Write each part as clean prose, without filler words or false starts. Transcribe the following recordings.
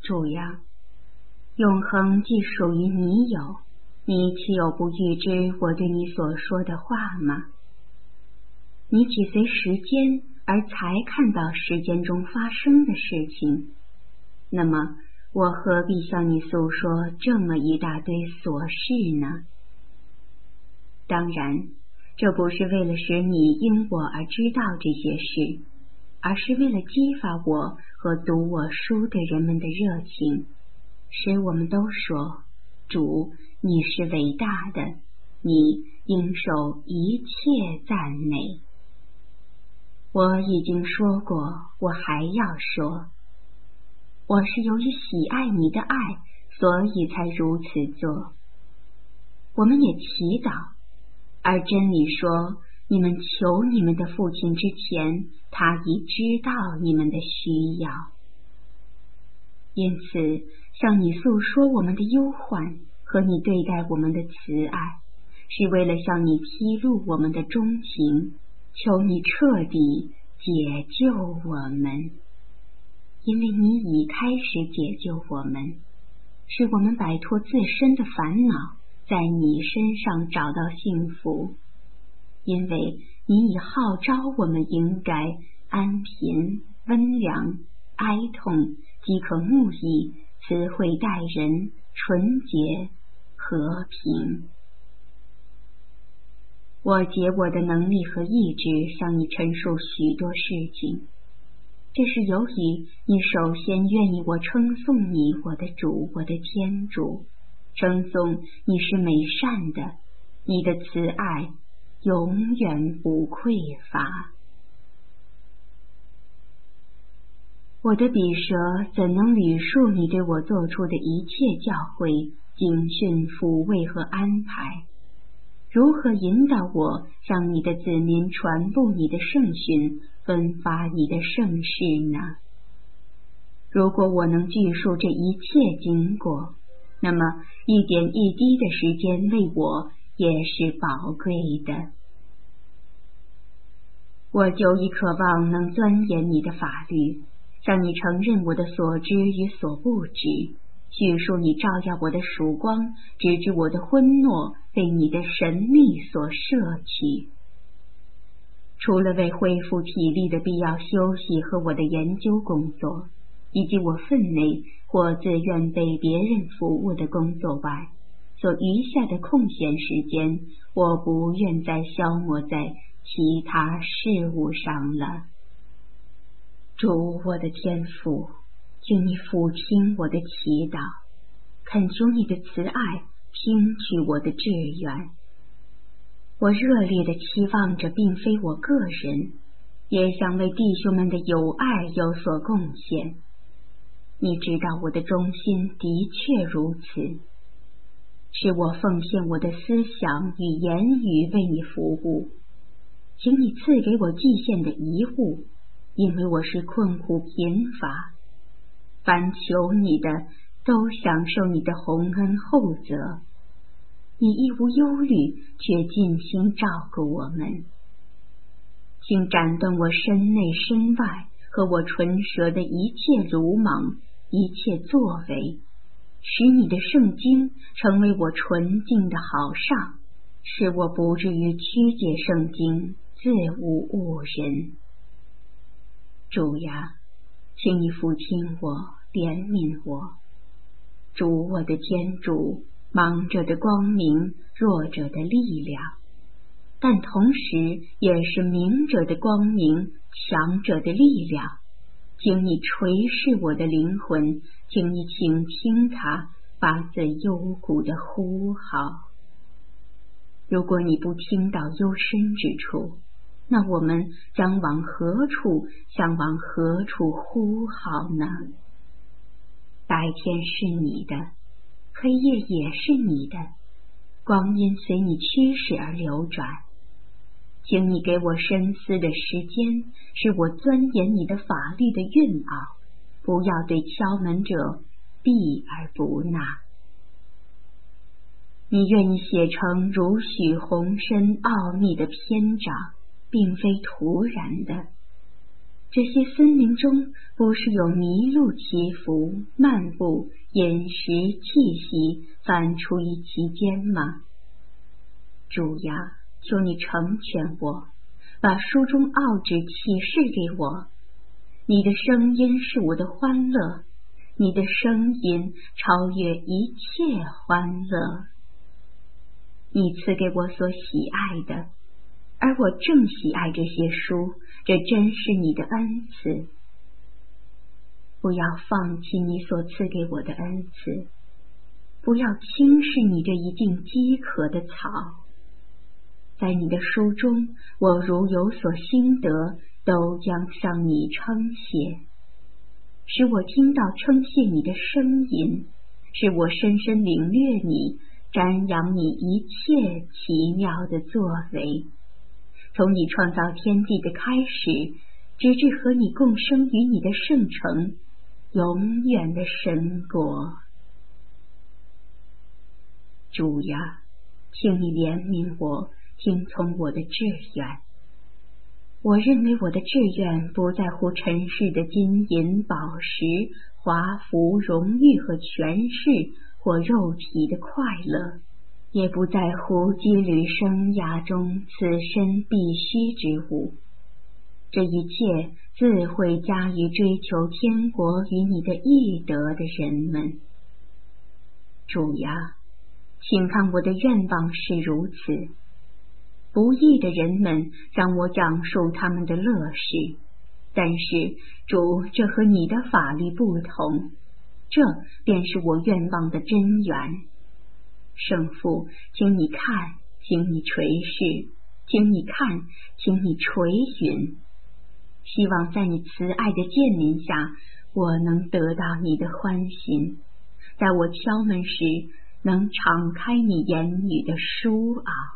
主呀，永恒既属于你有，你岂有不预知我对你所说的话吗？你只随时间而才看到时间中发生的事情，那么我何必向你诉说这么一大堆琐事呢？当然，这不是为了使你因我而知道这些事，而是为了激发我和读我书的人们的热情，使我们都说，主，你是伟大的，你应受一切赞美。我已经说过，我还要说，我是由于喜爱你的爱，所以才如此做。我们也祈祷，而真理说，你们求你们的父亲之前，他已知道你们的需要。因此，向你诉说我们的忧患和你对待我们的慈爱，是为了向你披露我们的钟情，求你彻底解救我们，因为你已开始解救我们，使我们摆脱自身的烦恼，在你身上找到幸福，因为你已号召我们应该安贫、温良、哀痛，即可慕义、慈惠待人、纯洁、和平。我竭我的能力和意志向你陈述许多事情，这是由于你首先愿意我称颂你，我的主，我的天主，称颂你是美善的，你的慈爱永远不匮乏。我的笔舌怎能捋述你对我做出的一切教诲、警训、抚慰和安排？如何引导我向你的子民传布你的圣训，分发你的圣事呢？如果我能叙述这一切经过，那么一点一滴的时间为我也是宝贵的。我久已渴望能钻研你的法律，向你承认我的所知与所不知，叙述你照耀我的曙光，直至我的昏懦被你的神秘所摄取。除了为恢复体力的必要休息和我的研究工作，以及我分内或自愿为别人服务的工作外，所余下的空闲时间，我不愿再消磨在其他事物上了。主，我的天父，请你俯听我的祈祷，恳求你的慈爱听取我的志愿。我热烈地期望着，并非我个人，也想为弟兄们的友爱有所贡献。你知道我的忠心的确如此，是我奉献我的思想与言语为你服务。请你赐给我祭献的遗物，因为我是困苦贫乏，凡求你的都享受你的洪恩厚泽。你亦无忧虑，却尽心照顾我们。请斩断我身内身外和我唇舌的一切鲁莽，一切作为，使你的圣经成为我纯净的好上，使我不至于曲解圣经，自误误人。主呀，请你俯听我，怜悯我。主，我的天主，盲者的光明，弱者的力量，但同时也是明者的光明，强者的力量。请你垂视我的灵魂，请你倾听它发自幽谷的呼号。如果你不听到幽深之处，那我们将往何处向往何处呼号呢？白天是你的，黑夜也是你的，光阴随你驱使而流转。请你给我深思的时间，使我钻研你的法律的韵奥，不要对敲门者避而不纳。你愿意写成如许宏深奥秘的篇章，并非突然的。 这些森林中不是有麋鹿起伏、漫步、饮食、气息反出于其间吗？主呀，求你成全我，把书中奥旨启示给我。你的声音是我的欢乐，你的声音超越一切欢乐。你赐给我所喜爱的，而我正喜爱这些书，这真是你的恩赐。不要放弃你所赐给我的恩赐，不要轻视你这一定饥渴的草。在你的书中，我如有所心得，都将向你称谢，使我听到称谢你的声音，使我深深领略你，瞻仰你一切奇妙的作为，从你创造天地的开始，直至和你共生于你的圣城，永远的神国。主呀，请你怜悯我，听从我的志愿。我认为我的志愿不在乎尘世的金银宝石、华服、荣誉和权势，或肉体的快乐，也不在乎羁旅生涯中此身必须之物。这一切自会加于追求天国与你的义德的人们。主呀，请看我的愿望是如此。不义的人们让我讲述他们的乐事，但是主，这和你的法律不同，这便是我愿望的真源。圣父，请你看，请你垂视，请你看，请你垂询，希望在你慈爱的鉴临下，我能得到你的欢心，在我敲门时能敞开你言语的书袄。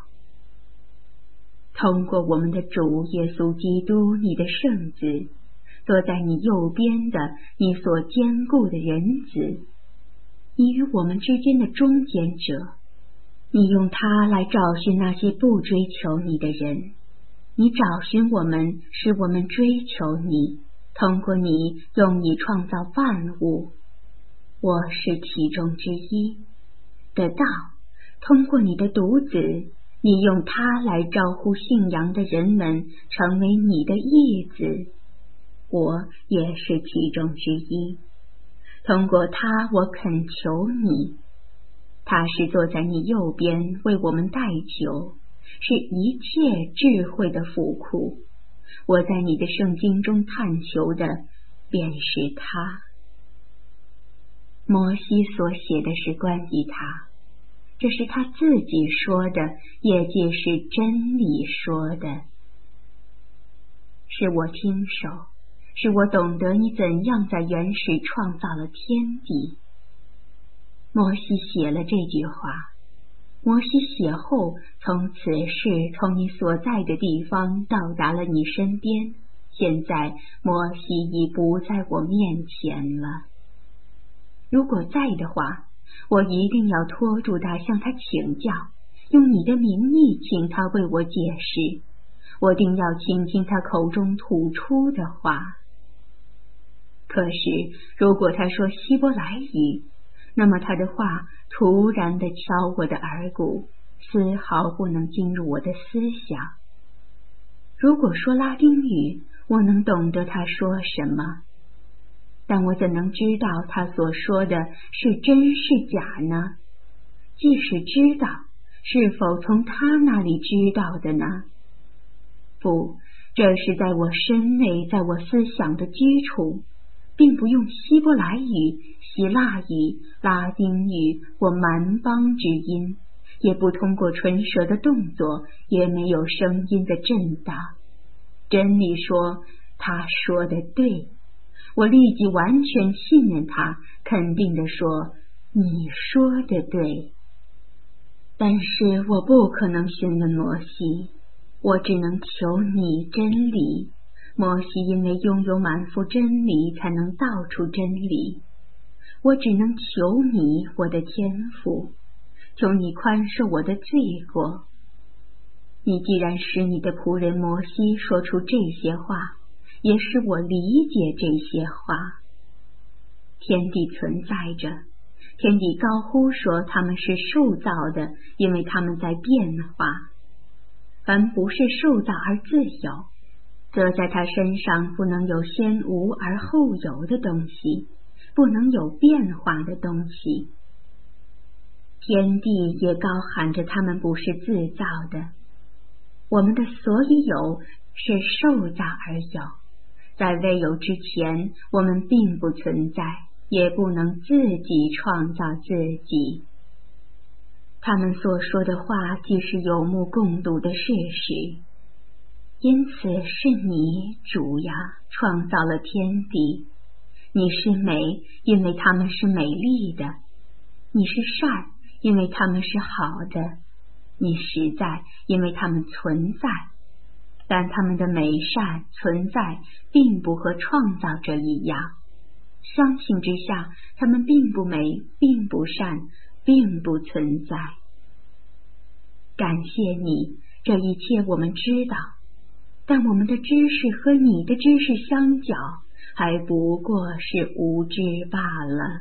通过我们的主耶稣基督，你的圣子，坐在你右边的你所坚固的人子，你与我们之间的中间者，你用他来找寻那些不追求你的人，你找寻我们，使我们追求你，通过你用你创造万物，我是其中之一。得到通过你的独子，你用他来招呼信仰的人们成为你的义子，我也是其中之一。通过他，我恳求你，他是坐在你右边为我们代求，是一切智慧的府库。我在你的圣经中探求的便是他。摩西所写的是关于他，这是他自己说的，也即是真理说的。是我听受，是我懂得你怎样在原始创造了天地。摩西写了这句话，摩西写后，从此事从你所在的地方到达了你身边，现在摩西已不在我面前了。如果在的话，我一定要拖住他，向他请教，用你的名义请他为我解释，我定要倾听他口中吐出的话。可是如果他说希伯来语，那么他的话突然地敲我的耳骨，丝毫不能进入我的思想。如果说拉丁语，我能懂得他说什么，但我怎能知道他所说的是真是假呢？即使知道，是否从他那里知道的呢？不，这是在我身内，在我思想的基础，并不用希伯来语、希腊语、拉丁语或蛮邦之音，也不通过唇舌的动作，也没有声音的震荡。真理说，他说的对，我立即完全信任他，肯定地说，你说的对。但是我不可能询问摩西，我只能求你真理。摩西因为拥有满腹真理，才能道出真理。我只能求你，我的天父，求你宽恕我的罪过。你既然使你的仆人摩西说出这些话， 也使我理解这些话。天地存在着，天地高呼说它们是受造的，因为它们在变化。凡不是受造而自有，则在它身上不能有先无而后有的东西，不能有变化的东西。天地也高喊着它们不是自造的。我们的所以有是受造而有，在未有之前，我们并不存在，也不能自己创造自己。他们所说的话既是有目共睹的事实，因此是你，主呀，创造了天地。你是美，因为它们是美丽的；你是善，因为它们是好的；你实在，因为它们存在。但它们的美善存在，并不和创造者一样。相形之下，它们并不美，并不善，并不存在。感谢你，这一切我们知道，但我们的知识和你的知识相较，还不过是无知罢了。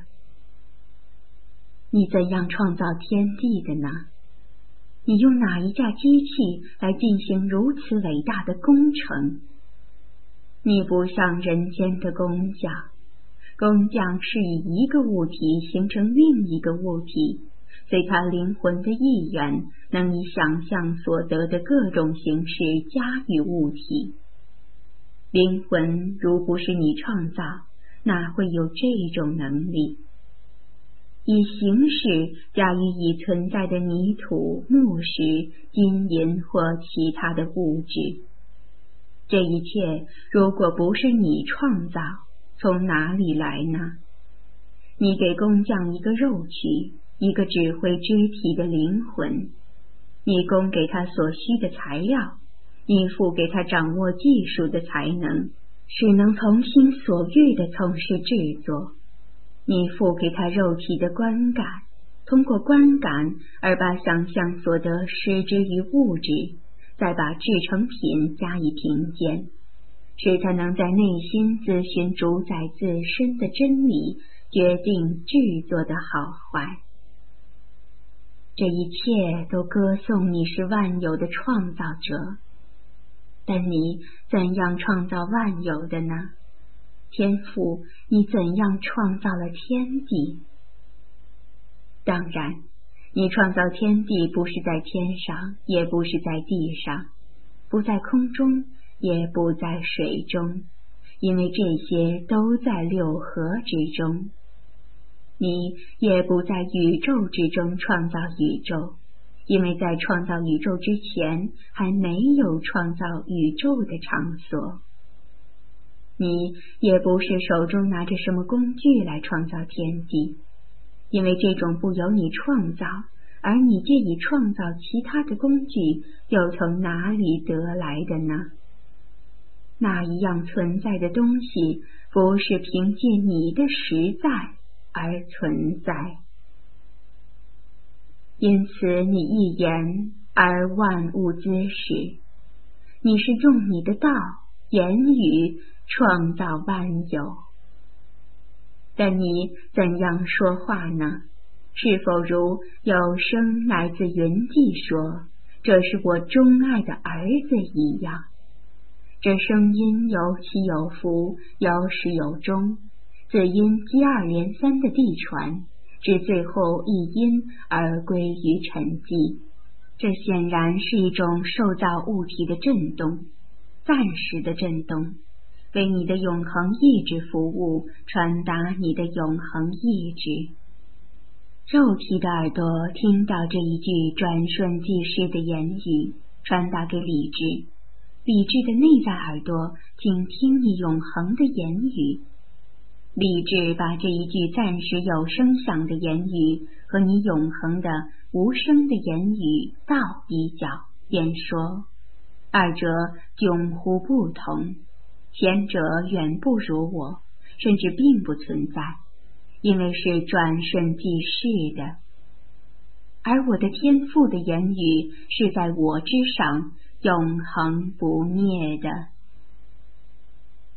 你怎样创造天地的呢？你用哪一架机器来进行如此伟大的工程？你不像人间的工匠，工匠是以一个物体形成另一个物体，随他灵魂的意愿，能以想象所得的各种形式加予物体。灵魂如不是你创造，哪会有这种能力？以形式加于已存在的泥土、木石、金银或其他的物质。这一切如果不是你创造，从哪里来呢？你给工匠一个肉躯，一个指挥肢体的灵魂，你供给他所需的材料，你赋给他掌握技术的才能，使能从心所欲地从事制作。你赋给他肉体的观感，通过观感而把想象所得施之于物质，再把制成品加以评鉴，使他能在内心自寻主宰自身的真理，决定制作的好坏。这一切都歌颂你是万有的创造者，但你怎样创造万有的呢？天父，你怎样创造了天地？当然，你创造天地不是在天上，也不是在地上，不在空中，也不在水中，因为这些都在六合之中。你也不在宇宙之中创造宇宙，因为在创造宇宙之前，还没有创造宇宙的场所。你也不是手中拿着什么工具来创造天地，因为这种不由你创造，而你借以创造其他的工具，又从哪里得来的呢？那一样存在的东西，不是凭借你的实在而存在。因此你一言而万物滋始，你是用你的道、言语创造万有。但你怎样说话呢？是否如有声来自云际说，这是我钟爱的儿子一样？这声音有起有伏，有始有终，自因接二连三的地传，至最后一因而归于沉寂。这显然是一种受造物体的震动，暂时的震动，为你的永恒意志服务，传达你的永恒意志。肉体的耳朵听到这一句转瞬即逝的言语，传达给理智，理智的内在耳朵请听你永恒的言语。理智把这一句暂时有声响的言语和你永恒的无声的言语倒比较，便说，二者迥乎不同，前者远不如我，甚至并不存在，因为是转瞬即逝的。而我的天父的言语是在我之上，永恒不灭的。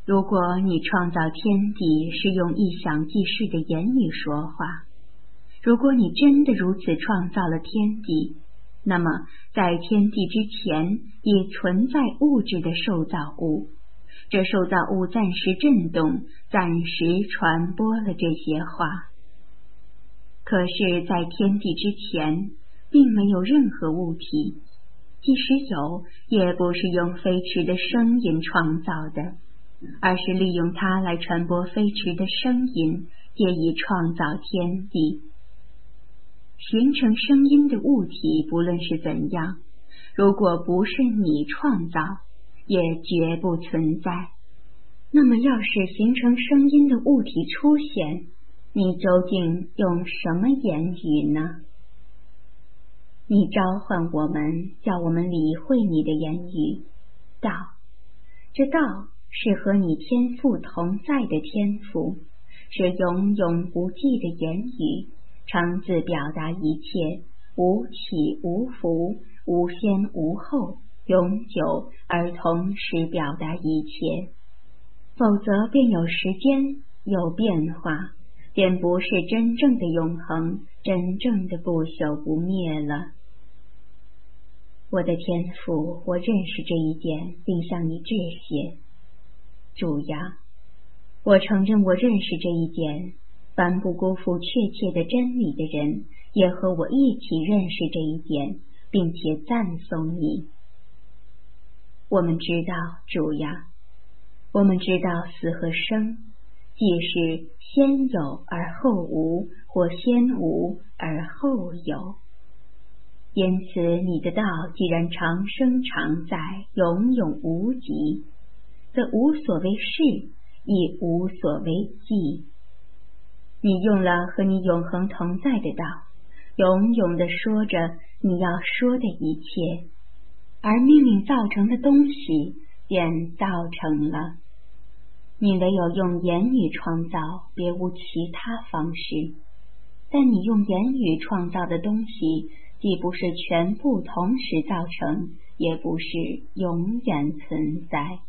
如果你创造天地是用一响即逝的言语说话，如果你真的如此创造了天地，那么在天地之前已存在物质的受造物，这受造物暂时震动，暂时传播了这些话。可是在天地之前并没有任何物体，即使有，也不是用飞驰的声音创造的，而是利用它来传播飞驰的声音，借以创造天地。形成声音的物体不论是怎样，如果不是你创造，也绝不存在。那么要是形成声音的物体出现，你究竟用什么言语呢？你召唤我们，叫我们理会你的言语，道。这道是和你天赋同在的天赋，是永永不际的言语，常自表达一切，无起无伏，无先无后，永久而同时表达一切。否则便有时间，有变化，便不是真正的永恒，真正的不朽不灭了。我的天父，我认识这一点，并向你致谢。主呀，我承认我认识这一点，凡不辜负确切的真理的人，也和我一起认识这一点，并且赞颂你。我们知道，主呀，我们知道死和生，既是先有而后无，或先无而后有。因此你的道既然长生常在，永永无极，则无所谓是，亦无所谓寂。你用了和你永恒同在的道，永永地说着你要说的一切，而命令造成的东西便造成了。你唯有用言语创造，别无其他方式。但你用言语创造的东西，既不是全部同时造成，也不是永远存在。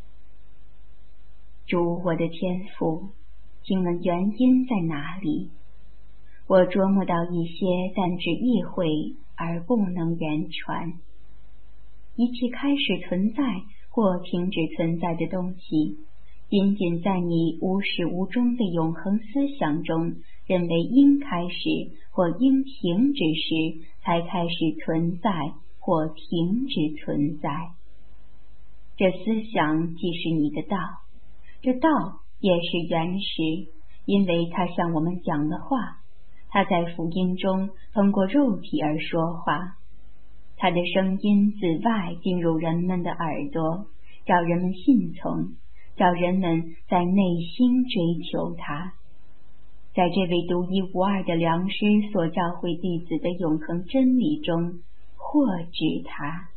主，我的天父，请问原因在哪里？我琢磨到一些，但只意会而不能言传。一切开始存在或停止存在的东西，仅仅在你无始无终的永恒思想中认为应开始或应停止时，才开始存在或停止存在。这思想既是你的道，这道也是原始，因为它向我们讲了话，它在福音中通过肉体而说话，它的声音自外进入人们的耳朵，叫人们信从，叫人们在内心追求它。在这位独一无二的良师所教诲弟子的永恒真理中获知它。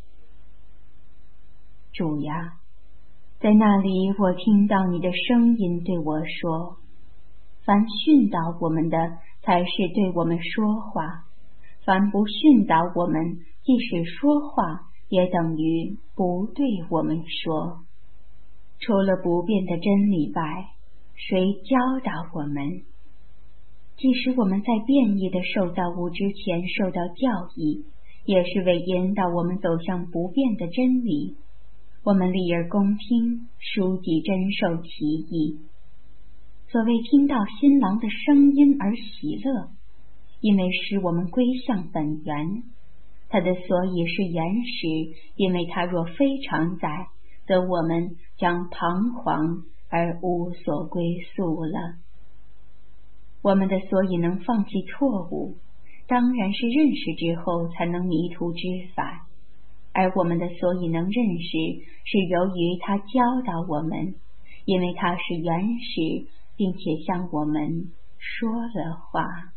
主呀，在那里我听到你的声音对我说，凡训导我们的才是对我们说话，凡不训导我们，即使说话，也等于不对我们说。除了不变的真理外，谁教导我们？即使我们在变异的受造物之前受到教义，也是为引导我们走向不变的真理。我们立而恭听，书记真受其意。所谓听到新郎的声音而喜乐，因为使我们归向本源。它的所以是原始，因为它若非常在，则我们将彷徨而无所归宿了。我们的所以能放弃错误，当然是认识之后才能迷途知返，而我们的所以能认识，是由于他教导我们，因为他是原始，并且向我们说了话。